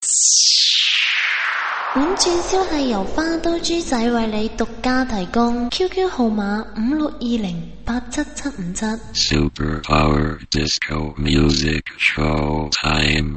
本串燒係由花都豬仔為你獨家提供 ，QQ 號碼5620877757。 Super Power Disco Music Show Time。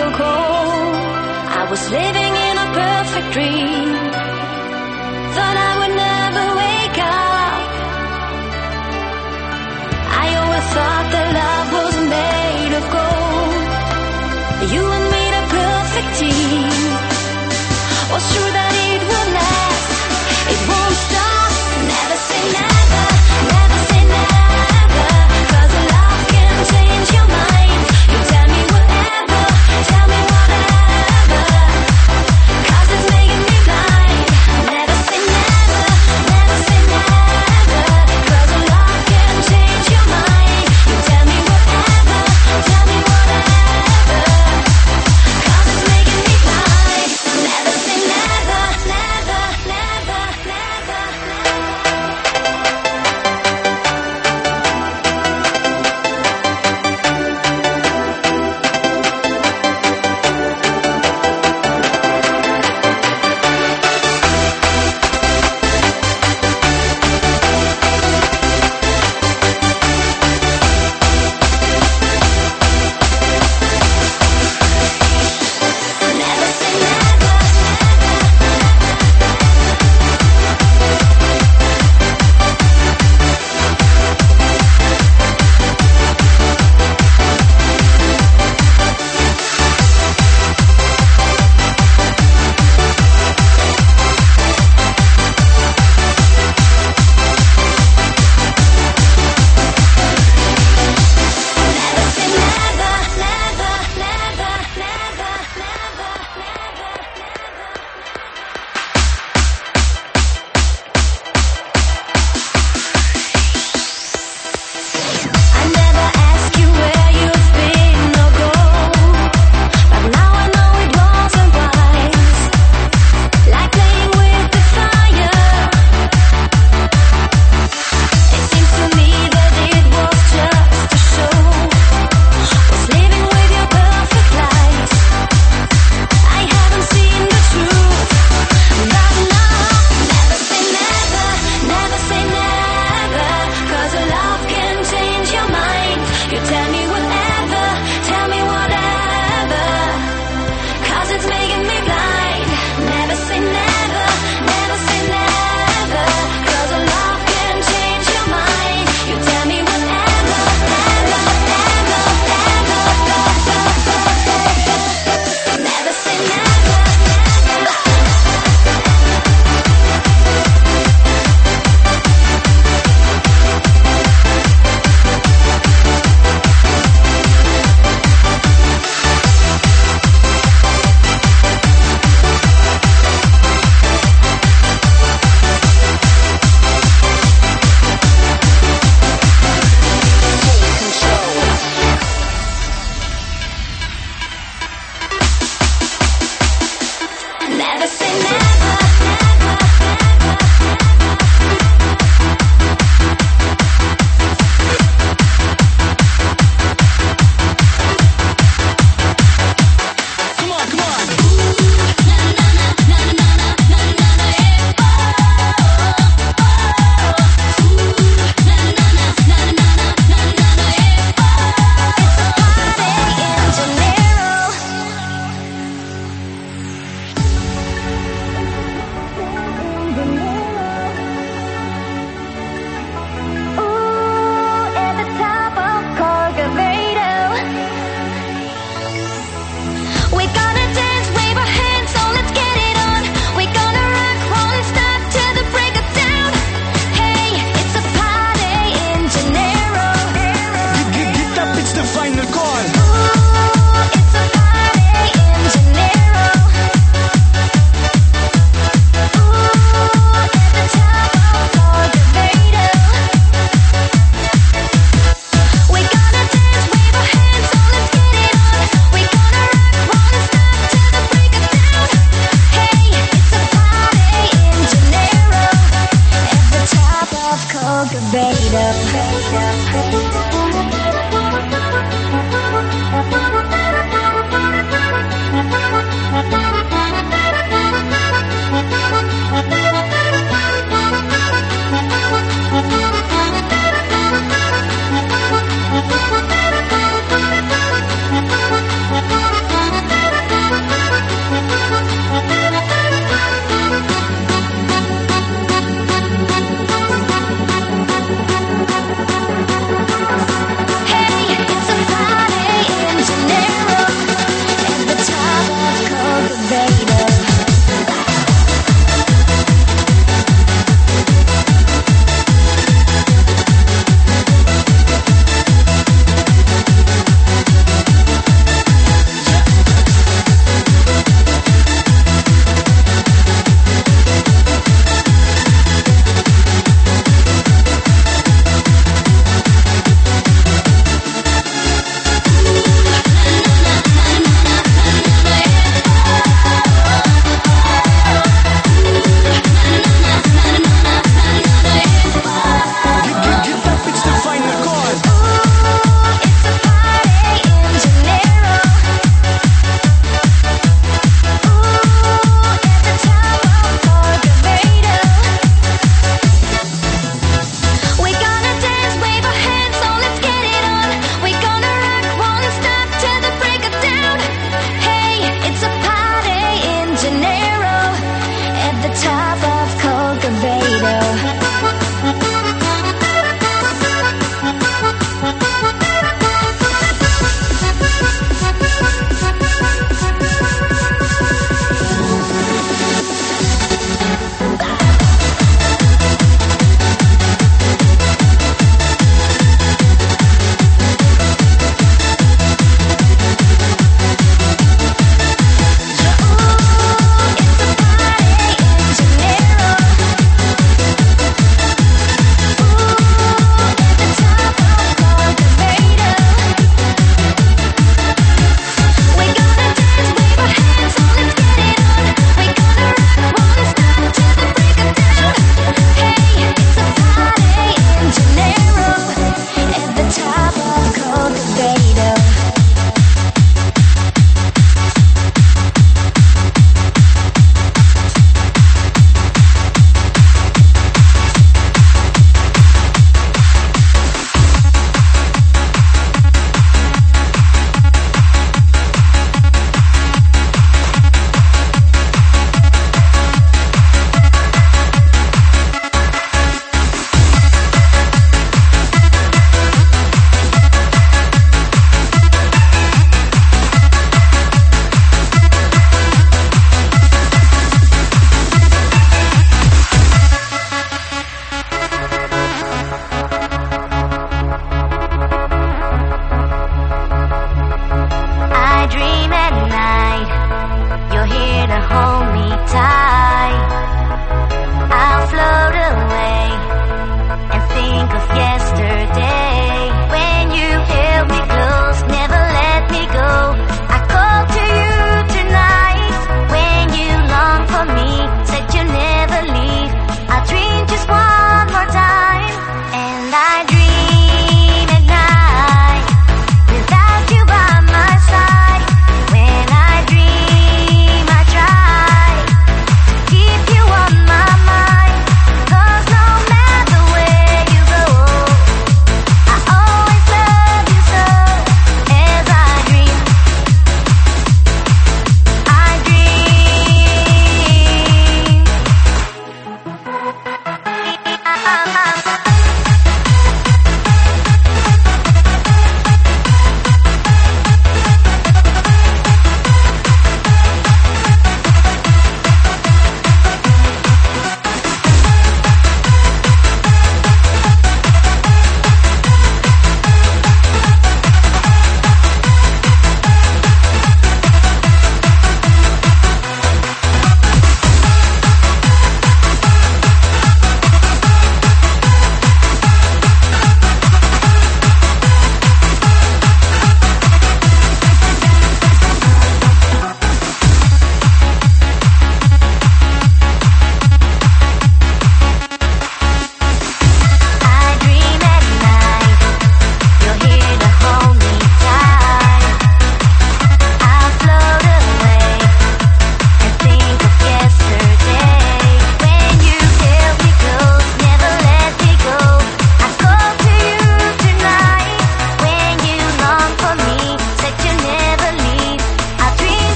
so cold. I was living in a perfect dream. Thought I would never wake up. I always thought that love was made of gold. You and me, the perfect team. Was sure that it would last. It won't stop. Never say never. Never say never. 'Cause love can change your mind. You tell me whatever. Tell me whatever. 'Cause it's making me blind.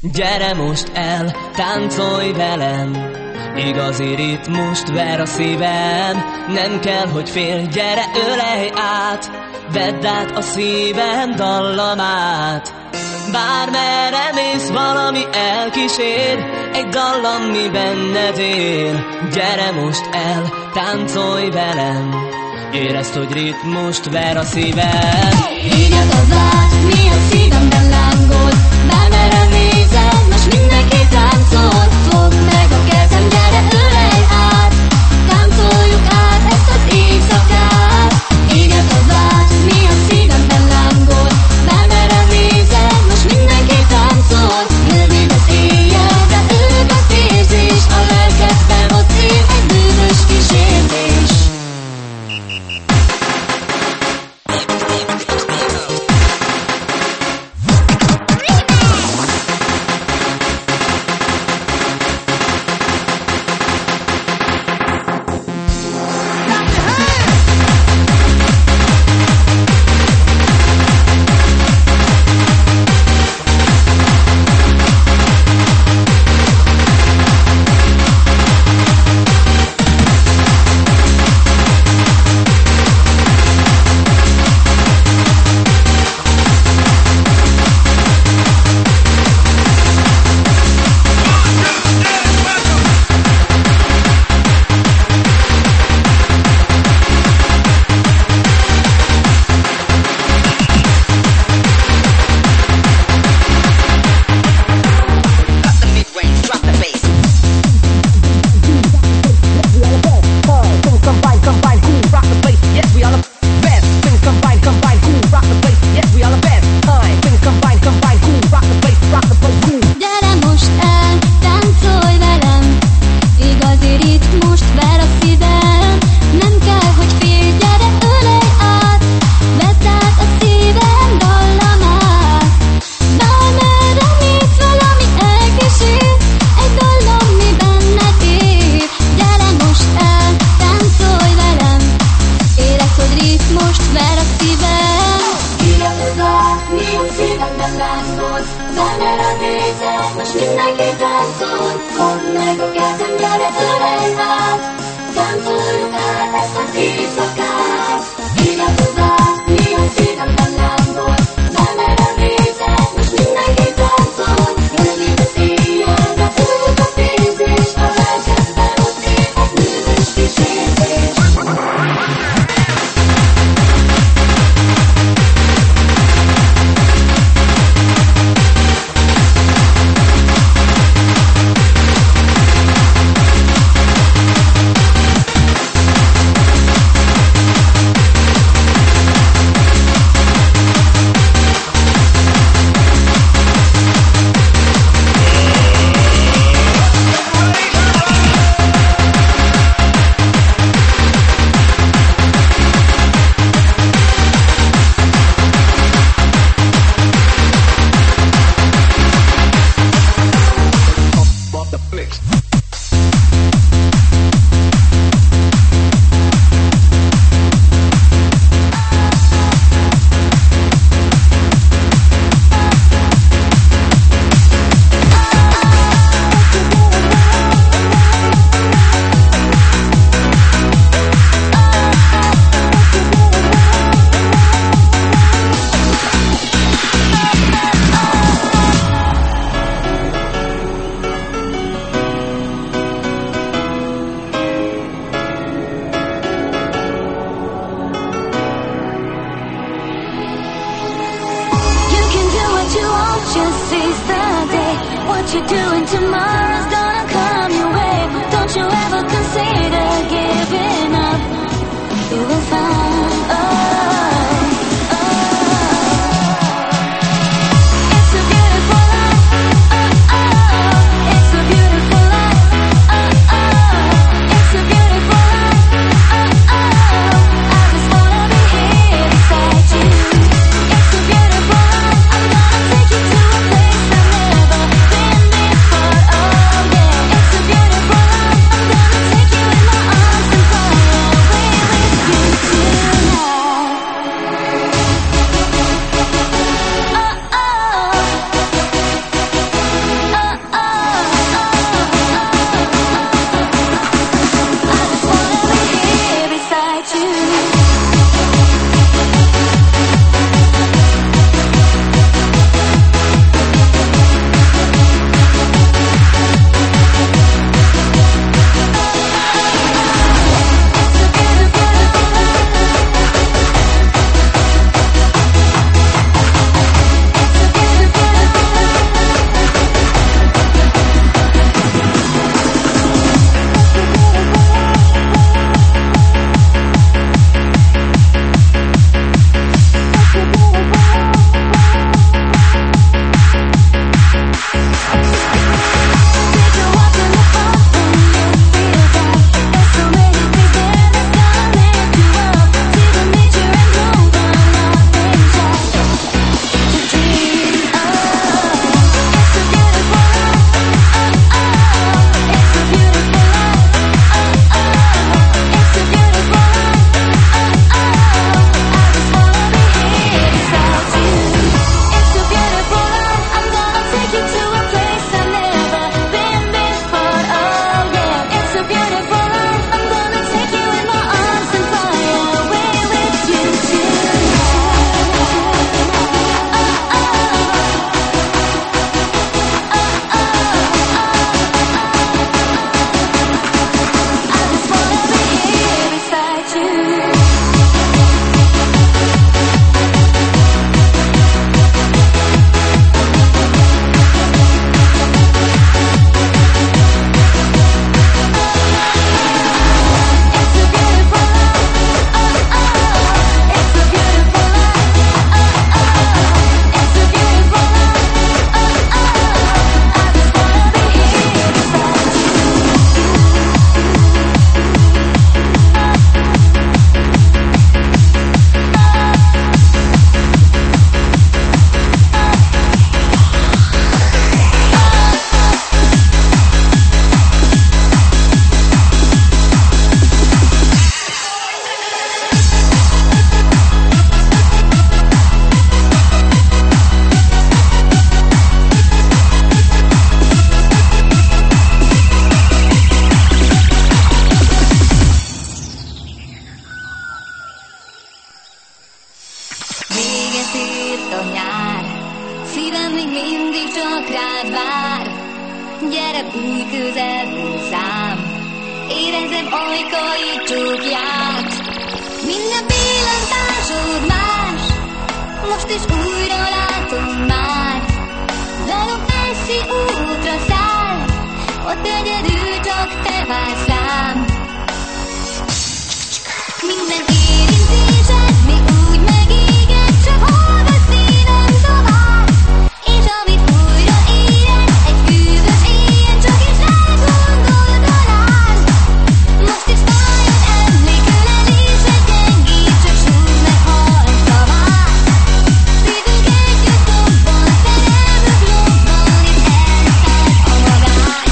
Gyere most el, táncolj velem, igazi ritmust ver a szívem. Nem kell, hogy félj, gyere, ölelj át, vedd át a szívem dallamát. Bármerre mész, valami elkísér, egy dallam, mi benned él. Gyere most el, táncolj velem, érezd, hogy ritmust ver a szívem. Hívjad az át, mi a szívemben lángol, bármerre nézed, most mindenki táncol. Fogd meg a kezem, gyere, ölelj át, táncoljuk át ezt az éjszakát. Hívjad az át, mi a szívemben lángol, bármerre nézed, most mindenki táncol. Rövid az éjjel, de ők az érzés, a lelkedben ott él egy bűnös kísérdés. What you're doing tomorrow's gonna come your way. Don't you ever consider giving up. You will find, it's a beautiful life. It's a beautiful life. It's a beautiful life. I just wanna be here beside you. It's a beautiful life. I'm gonna take you to a place I've never been before. rád vár. Gyere, bújj közel hozzám, érezzem ajkai csókját. Minden pillantásod más, most is újra látom már. Velem eszi útra száll, ott egyedül csak te vársz rám. Minden érintésed még úgy megéged, csak hallgass szívem tovább. És amit újra érek, egy hűvös éjjel, csak is rád gondol talán. Most is fájod emlékölelésed gyengít, csak súgd meg halk szavát. Szívünk együtt dobban, szerelmük lobban, és elszállt a magány.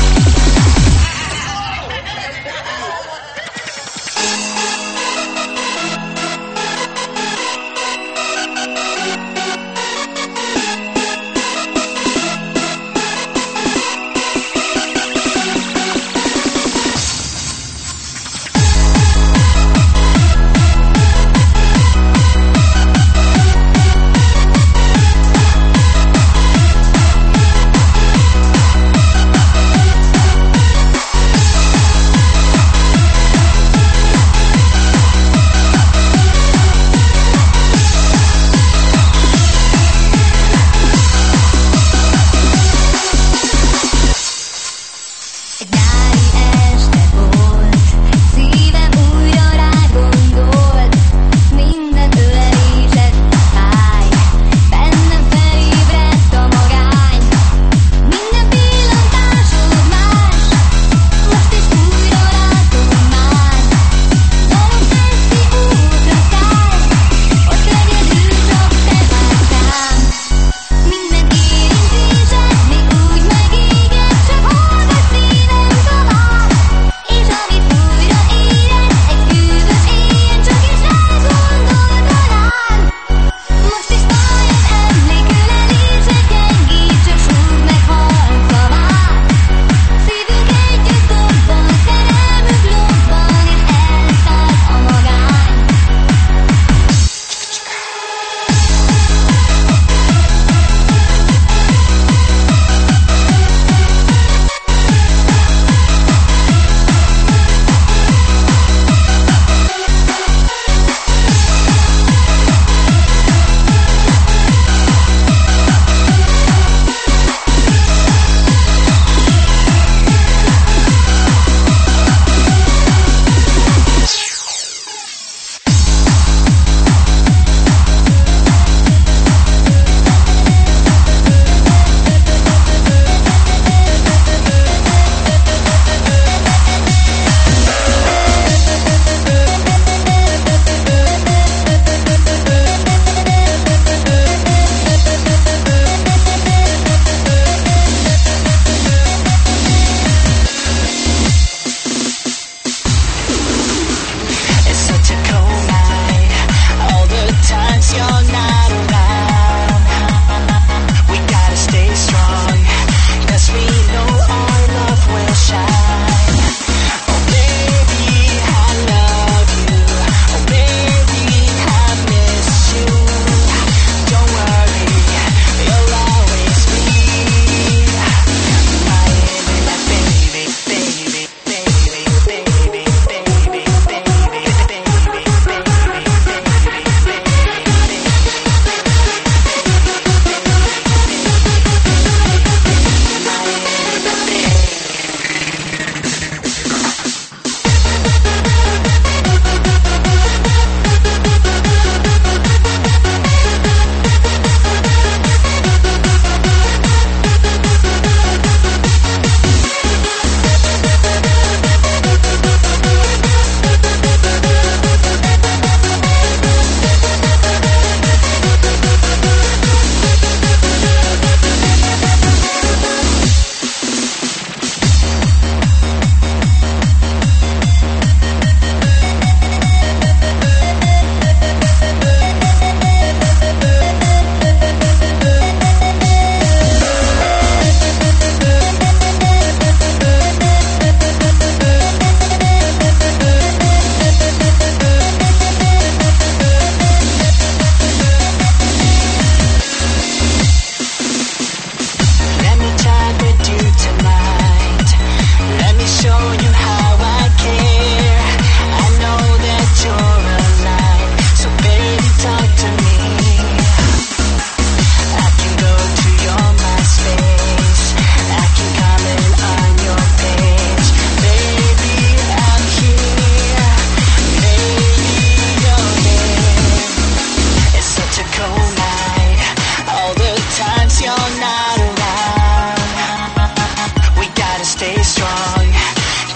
Egy nyári este volt, szívem újra rád gondolt. Minden ölelésed fáj, bennem felébredt a magány. Minden pillantásod más, most is újra látom már. Velem eszi útra száll, ott egyedül csak te vársz rám. Minden érintésed még úgy megéged, csak hallgass szívem tovább.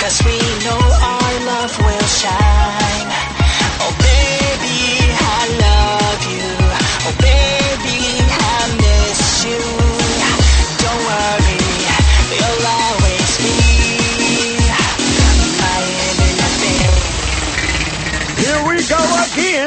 'cause we know our love will shine. Oh baby, I love you. Oh baby, I miss you. Don't worry, you'll always be my everything. Here we go again.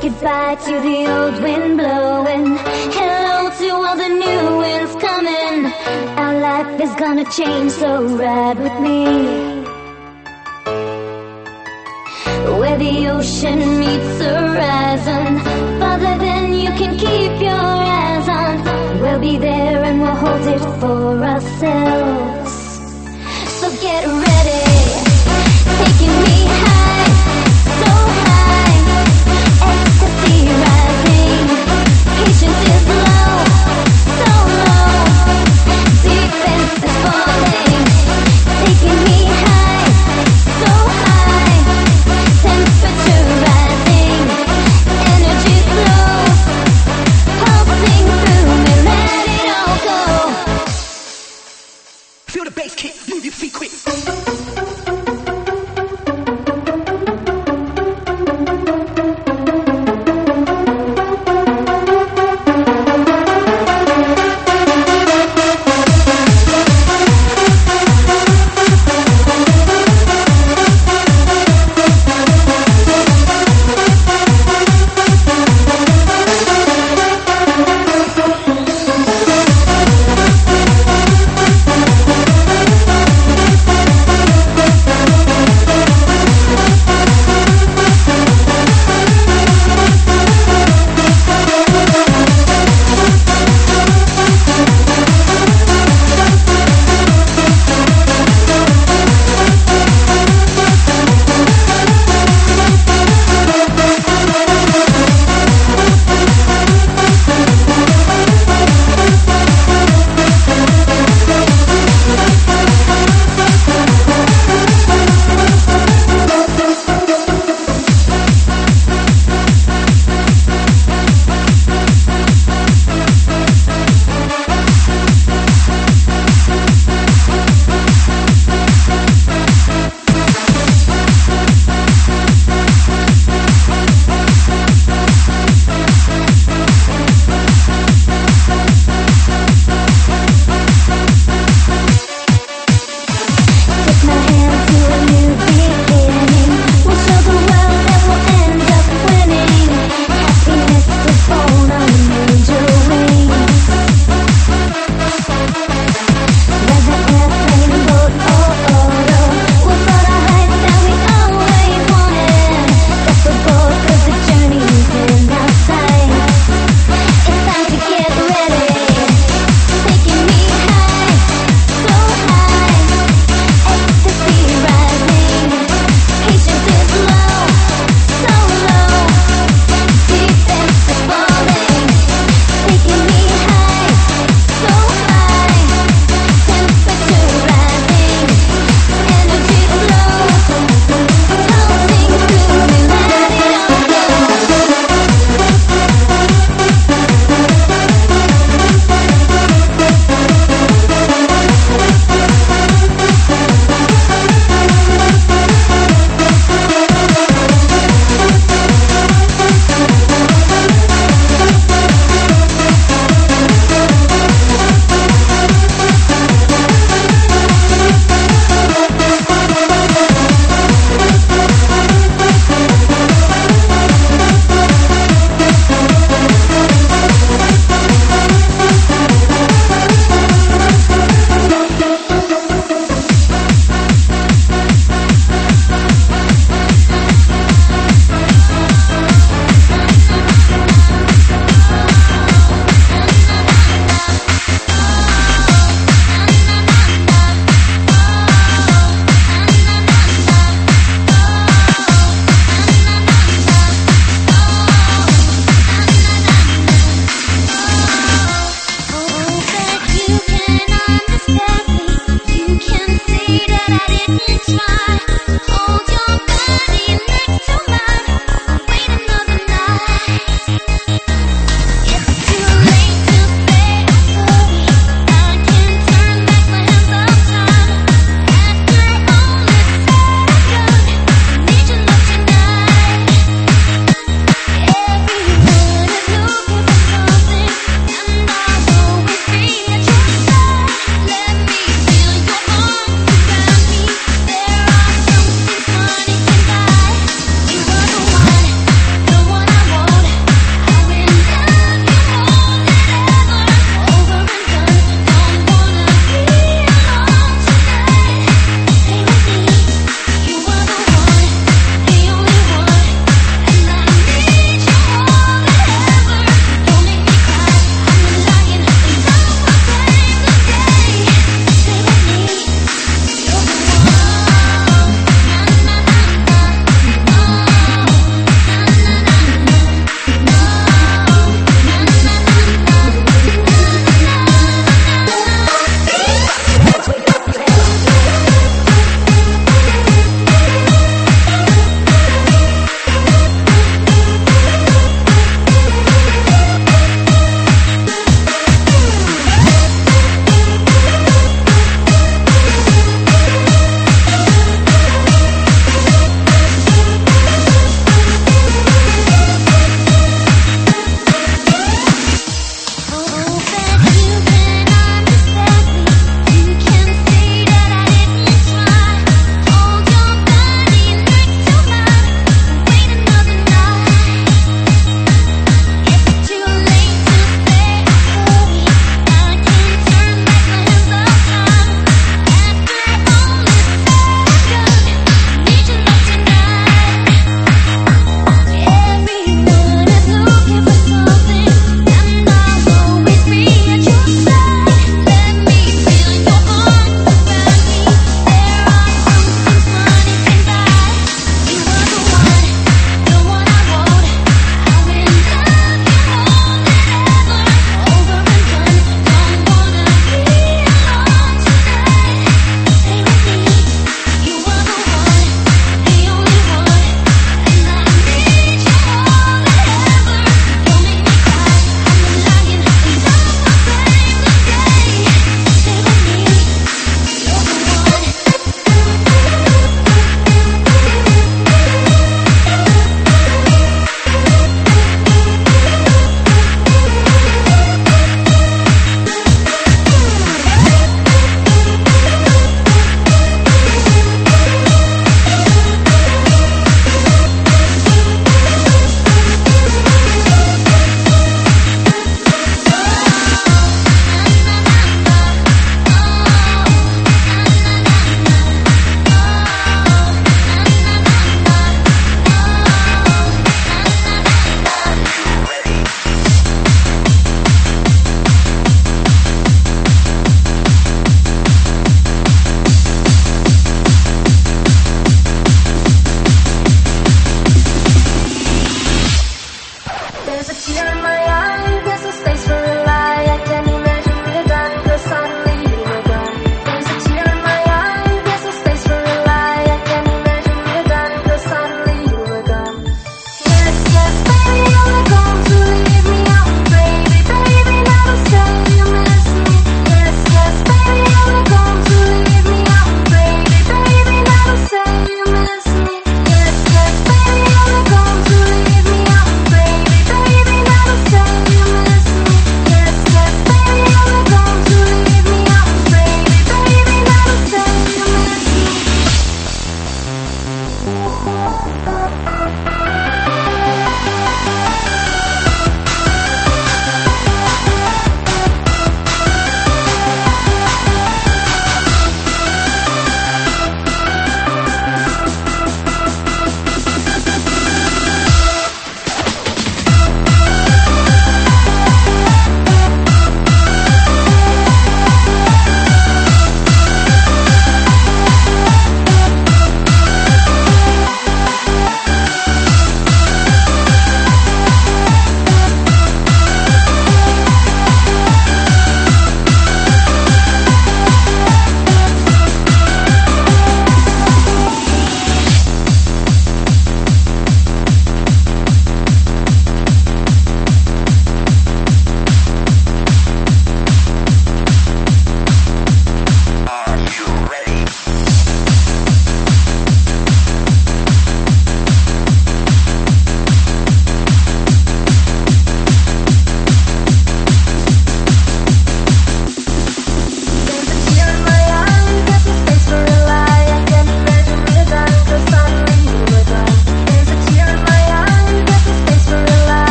goodbye to the old wind blowing. Hello to all the new winds coming. Our life is gonna change, so ride with me. Where the ocean meets the horizon, farther than you can keep your eyes on. We'll be there and we'll hold it for ourselves. So get ready, taking me high, so high, ecstasy rising. Patience is low, so low, defense is falling. Taking me high, so high, temperature rising, energy flows, pulsing through me, let it all go. Feel the bass kick, move your feet quick.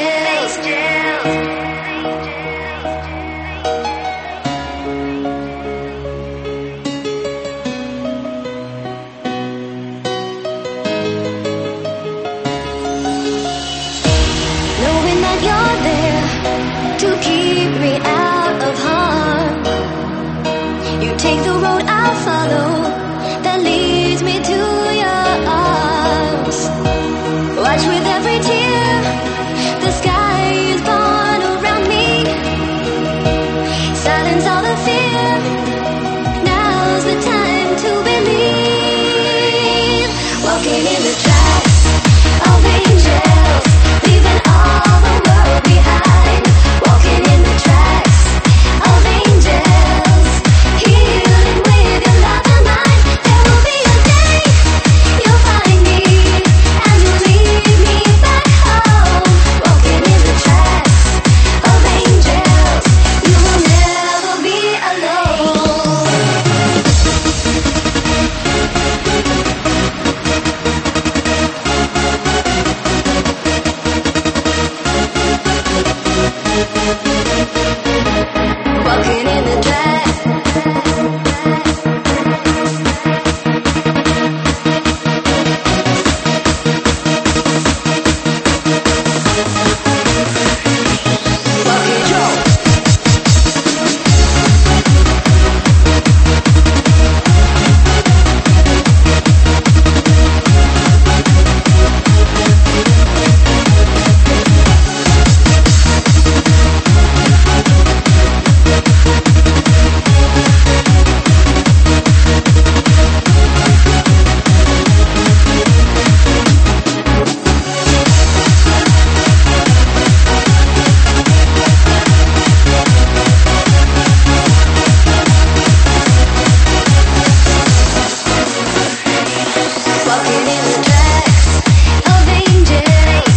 Knowing that you're there to keep me out of harm. You take the road I'll follow that leads me to your arms. Watch with every tear, the sky is born around me. Silence all the fear, now's the time to believe. Walking in the tracks of angels, leaving all the world behind. Walking in the tracks of angels, healing with your love and mine. There will be a day you'll find me and you'll lead me back home. Walking in the tracks of angels, you will never be alone. Walking in the tracks. Walking Walking in the tracks of angels.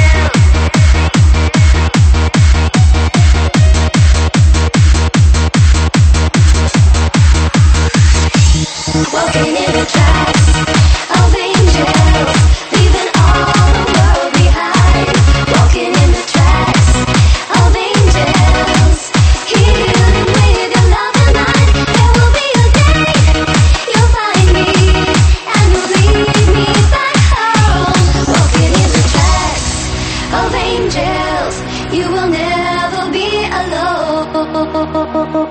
Walking in the tracks of angels, leaving all the world behind. Walking in the tracks of angels, healing with your love and mine. There will be a day you'll find me and you'll lead me back home. Walking in the tracks of angels, you will never be alone.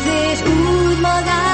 és úgy magát